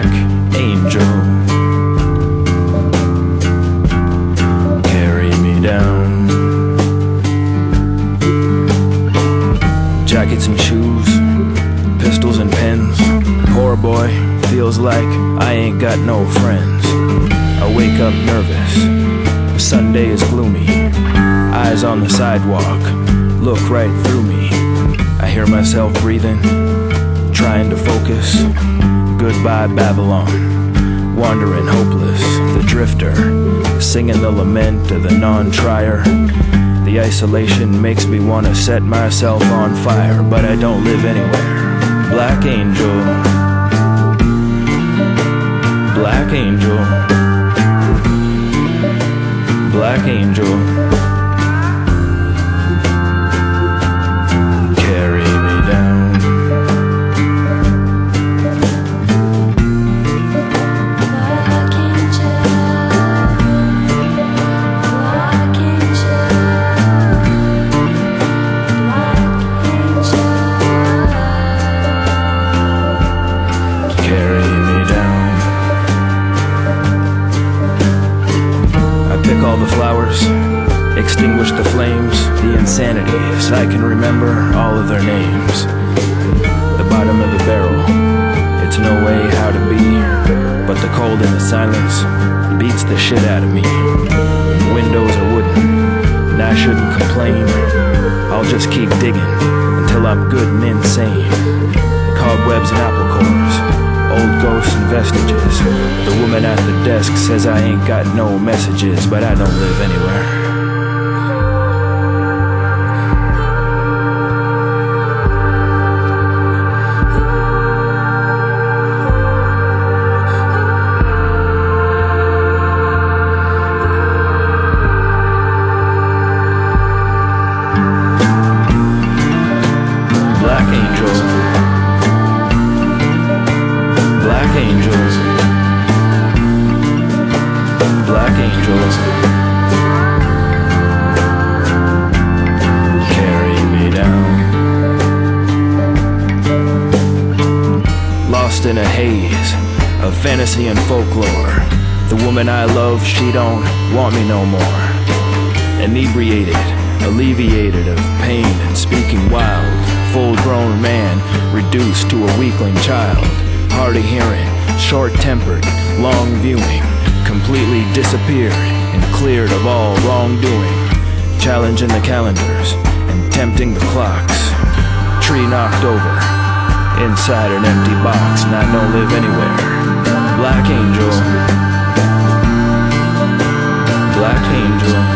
black angel. Carry me down. Jackets and shoes, pistols and pens. Poor boy, feels like I ain't got no friends. I wake up nervous, the Sunday is gloomy. Eyes on the sidewalk, look right through me. I hear myself breathing, trying to focus. Goodbye Babylon, wandering hopeless. The drifter, singing the lament of the non-trier. The isolation makes me want to set myself on fire, but I don't live anywhere. Black angel, black angel, black angel. Carry me down. Black angel, black angel, black angel. Carry me down. I pick all the flowers, extinguish the flames, the insanities. I can remember all of their names. The bottom of the barrel, it's no way how to be, but the cold and the silence beats the shit out of me. Windows are wooden, and I shouldn't complain. I'll just keep digging until I'm good and insane. Cobwebs and apple cores, old ghosts and vestiges. The woman at the desk says I ain't got no messages, but I don't live anywhere. Black angels, black angels, black angels. Carry me down. Lost in a haze of fantasy and folklore. The woman I love, she don't want me no more. Inebriated, alleviated of pain and speaking wild. Full-grown man reduced to a weakling child. Hard of hearing, short-tempered, long viewing. Completely disappeared and cleared of all wrongdoing. Challenging the calendars and tempting the clocks. Tree knocked over, inside an empty box, and I don't live anywhere. Black angel, black angel.